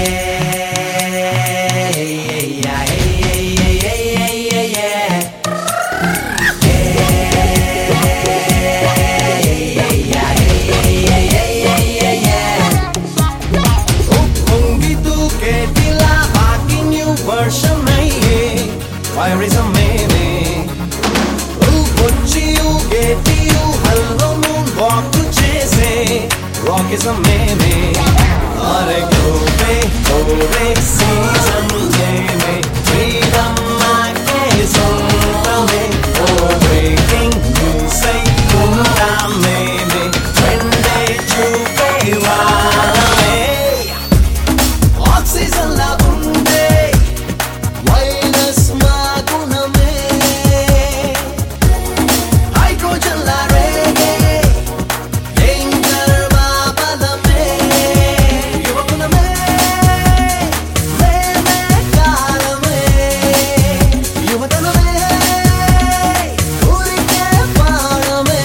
Fire is a meme. Put you, get you, hello moon, walk to chase. Rock is a meme. Are go season game. Freedom my case on me. Oh, breaking news say kunta meme. When they chupe wale. Oxygen la bunde. Virus maguname. Hydrogen la rege. Danger babadame. Yuvakuname. Meme kalame. Yuvataname. Urike paaname.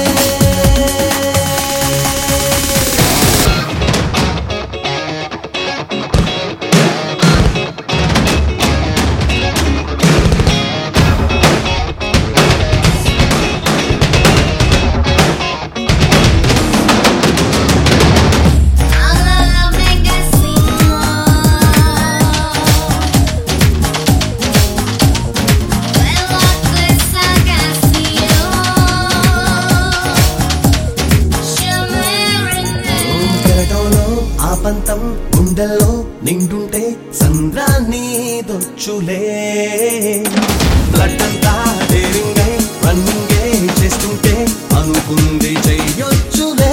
పంతం గుండెల్లో నిండుంటే సంద్రాన్ని దొచ్చులే blood అంతా డేరింగే రన్నింగే చేస్తుంటే అనుకుంది చెయ్యొచ్చులే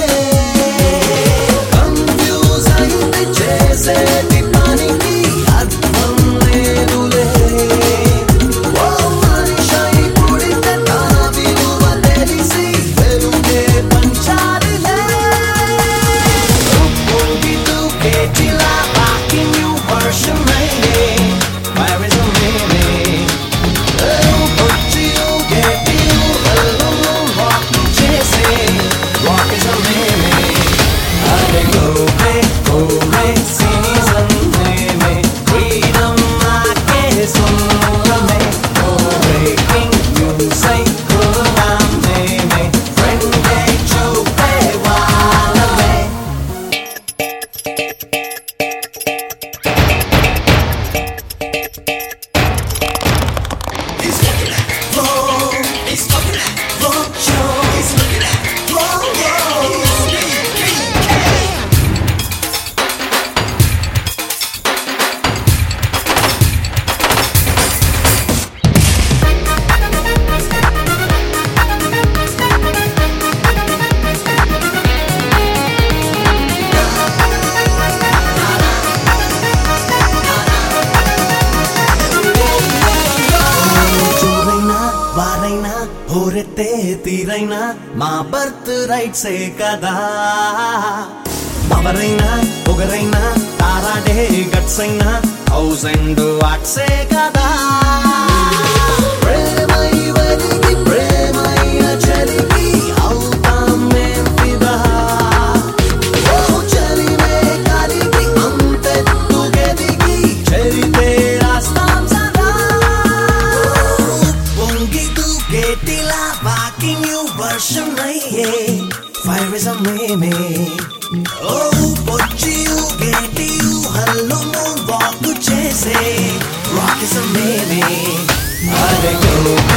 confuse అయింది చేసేది పనికి అర్థం లేదులే ఓ మనిషి పుడితే తన విలువ తెలిసి వెలుగే పంచాలిలే హోరెత్తే తీరైనా మా బర్త్ రైట్సే కదా ఎవరైనా ఒకరైనా తారాడే గట్స్ అయినా 1000 వాట్సే కదా ప్రేమై వెలిగి ప్రేమైన చలికి అవుతామే ఫిదా ఓ చలినే కలిగి అంతెత్తు గెదిగి చరితే రాస్తాం సదా పొంగి దూకేటిలా బాకి న్యూ వర్షన్ అయ్యే Fire is a meme. Oh, what you get you hello moon walk to chase. Rock is a meme. I go.